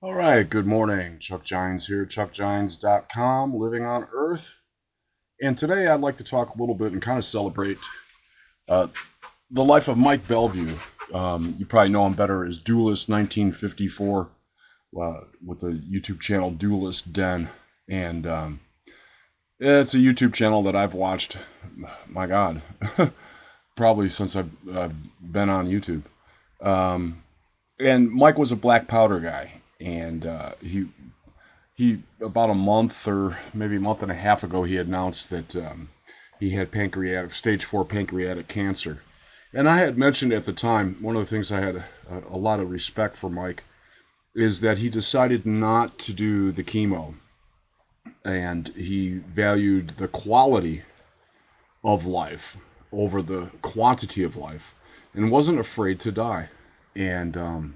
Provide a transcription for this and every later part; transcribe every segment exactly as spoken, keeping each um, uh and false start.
All right, good morning. Chuck Gines here, chuck gines dot com, living on Earth. And today I'd like to talk a little bit and kind of celebrate uh, the life of Mike Bellevue. Um, you probably know him better as Duelist nineteen fifty-four uh, with the YouTube channel Duelist Den. And um, it's a YouTube channel that I've watched, my God, probably since I've, I've been on YouTube. Um, and Mike was a black powder guy. And uh, he he about a month or maybe a month and a half ago he announced that um, he had pancreatic stage four pancreatic cancer. And I had mentioned at the time, one of the things I had a, a lot of respect for Mike is that he decided not to do the chemo, and he valued the quality of life over the quantity of life, and wasn't afraid to die. And um,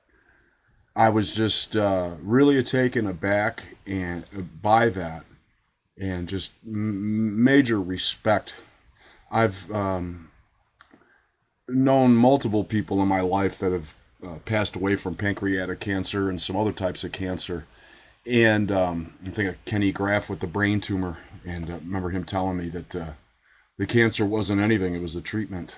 I was just uh, really taken aback and by that, and just major respect. I've um, known multiple people in my life that have uh, passed away from pancreatic cancer and some other types of cancer. And um, I think of Kenny Graff with the brain tumor, and uh, remember him telling me that uh, the cancer wasn't anything; it was the treatment.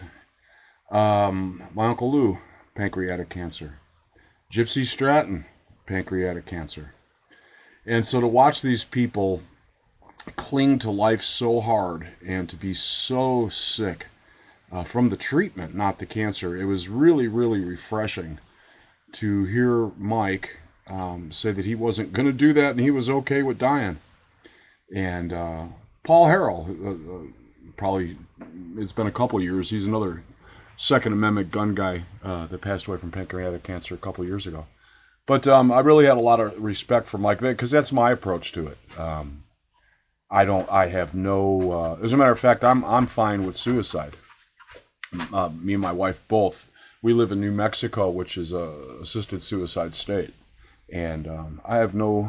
Um, my Uncle Lou, pancreatic cancer. Gypsy Stratton, pancreatic cancer. And so to watch these people cling to life so hard and to be so sick uh, from the treatment, not the cancer, it was really, really refreshing to hear Mike um, say that he wasn't going to do that and he was okay with dying. And uh, Paul Harrell, uh, uh, probably, it's been a couple years, he's another Second Amendment gun guy uh, that passed away from pancreatic cancer a couple years ago. But um, I really had a lot of respect for Mike because that's my approach to it. Um, I don't. I have no. Uh, as a matter of fact, I'm I'm fine with suicide. Uh, me and my wife both. We live in New Mexico, which is a assisted suicide state, and um, I have no.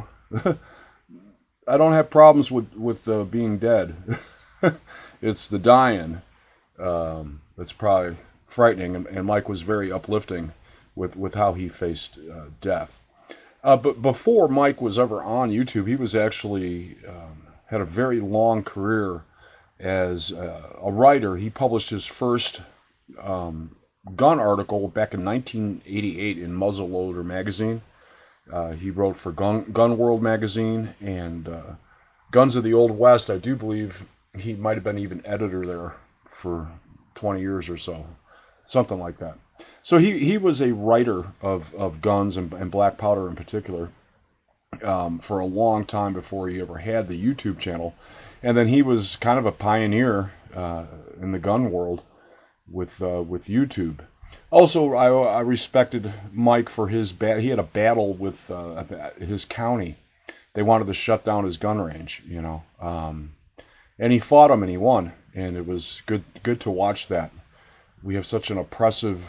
I don't have problems with with uh, being dead. It's the dying um, that's probably frightening, and, and Mike was very uplifting with with how he faced uh, death. Uh, but before Mike was ever on YouTube, he was actually um, had a very long career as uh, a writer. He published his first um, gun article back in nineteen eighty-eight in Muzzleloader magazine. Uh, he wrote for Gun, Gun World magazine and uh, Guns of the Old West. I do believe he might have been even editor there for twenty years or so, something like that. So he, he was a writer of, of guns and, and black powder in particular um, for a long time before he ever had the YouTube channel. And then he was kind of a pioneer uh, in the gun world with uh, with YouTube. Also, I, I respected Mike for his bat. He had a battle with uh, his county. They wanted to shut down his gun range, you know, um, and he fought him and he won. And it was good good to watch that. We have such an oppressive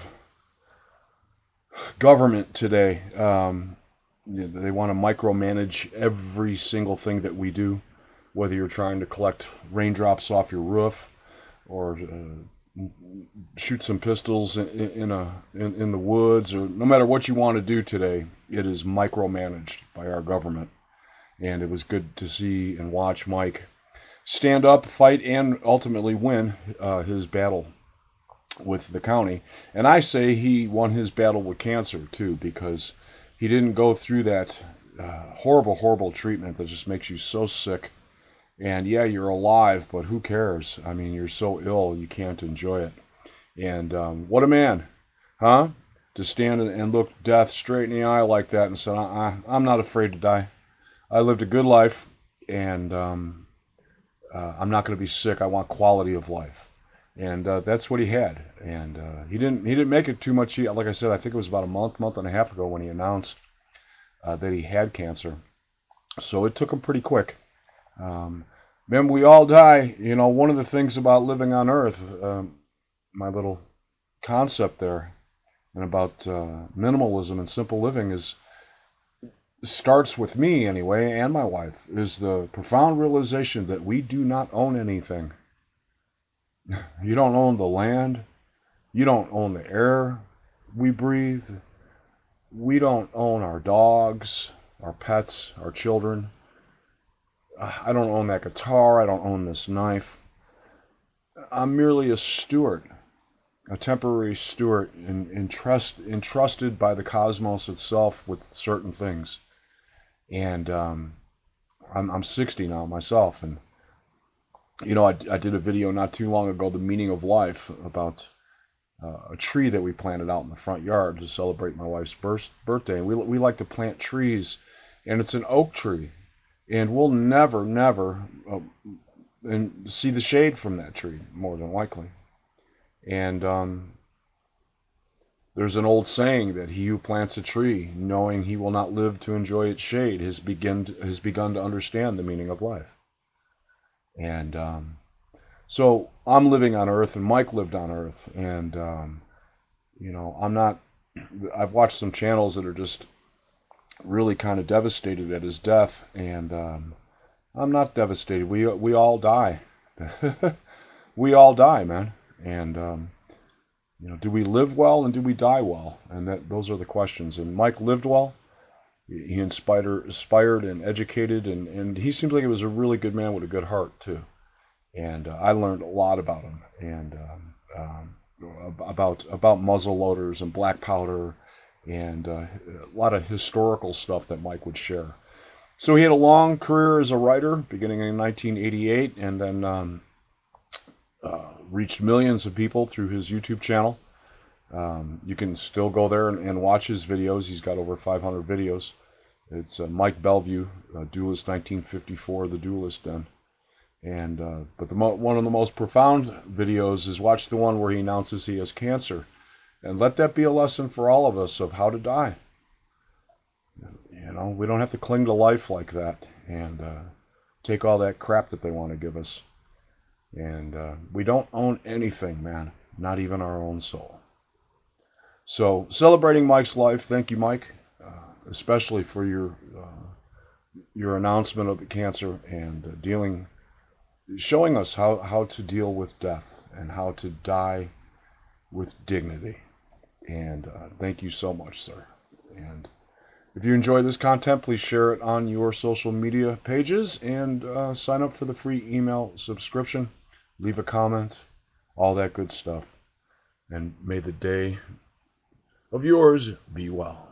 government today. Um, they want to micromanage every single thing that we do, whether you're trying to collect raindrops off your roof or uh, shoot some pistols in, in a in, in the woods, or no matter what you want to do today, it is micromanaged by our government. And it was good to see and watch Mike stand up, fight, and ultimately win uh, his battle with the county. And I say he won his battle with cancer too, because he didn't go through that uh, horrible, horrible treatment that just makes you so sick. And yeah, you're alive, but who cares? I mean, you're so ill, you can't enjoy it. And um, what a man, huh? To stand and look death straight in the eye like that and say, I, I'm not afraid to die. I lived a good life, and um, uh, I'm not going to be sick. I want quality of life. And uh, that's what he had. And uh, he didn't he didn't make it too much. He, like I said, I think it was about a month, month and a half ago when he announced uh, that he had cancer. So it took him pretty quick. Um, remember, we all die. You know, one of the things about living on Earth, um, my little concept there, and about uh, minimalism and simple living is starts with me anyway, and my wife, is the profound realization that we do not own anything. You don't own the land. You don't own the air we breathe. We don't own our dogs, our pets, our children. I don't own that guitar. I don't own this knife. I'm merely a steward, a temporary steward, in, entrust, entrusted by the cosmos itself with certain things. And um, I'm, I'm sixty now myself, and you know, I, I did a video not too long ago, The Meaning of Life, about uh, a tree that we planted out in the front yard to celebrate my wife's birth, birthday. And we we like to plant trees, and it's an oak tree, and we'll never, never uh, and see the shade from that tree, more than likely. And um, there's an old saying that he who plants a tree, knowing he will not live to enjoy its shade, has begun to, has begun to understand the meaning of life. And um, so I'm living on Earth, and Mike lived on Earth, and um, you know, I'm not. I've watched some channels that are just really kind of devastated at his death, and um, I'm not devastated. We we all die. We all die, man. And um, you know, do we live well and do we die well? And that those are the questions. And Mike lived well. He inspired, inspired and educated, and, and he seems like he was a really good man with a good heart too. And uh, I learned a lot about him, and um, um, about about muzzle loaders and black powder, and uh, a lot of historical stuff that Mike would share. So he had a long career as a writer, beginning in nineteen eighty-eight, and then um, uh, reached millions of people through his YouTube channel. Um, you can still go there and, and watch his videos. He's got over five hundred videos. It's uh, Mike Bellevue, uh, Duelist nineteen fifty-four, The Duelist Den. And uh, but the mo- one of the most profound videos is watch the one where he announces he has cancer, and let that be a lesson for all of us of how to die. You know, we don't have to cling to life like that and uh, take all that crap that they want to give us. And uh, we don't own anything, man, not even our own soul. So celebrating Mike's life, thank you, Mike, uh, especially for your uh, your announcement of the cancer and uh, dealing. Showing us how, how to deal with death and how to die with dignity. And uh, thank you so much, sir. And if you enjoy this content, please share it on your social media pages and uh, sign up for the free email subscription. Leave a comment, all that good stuff. And may the day of yours be well.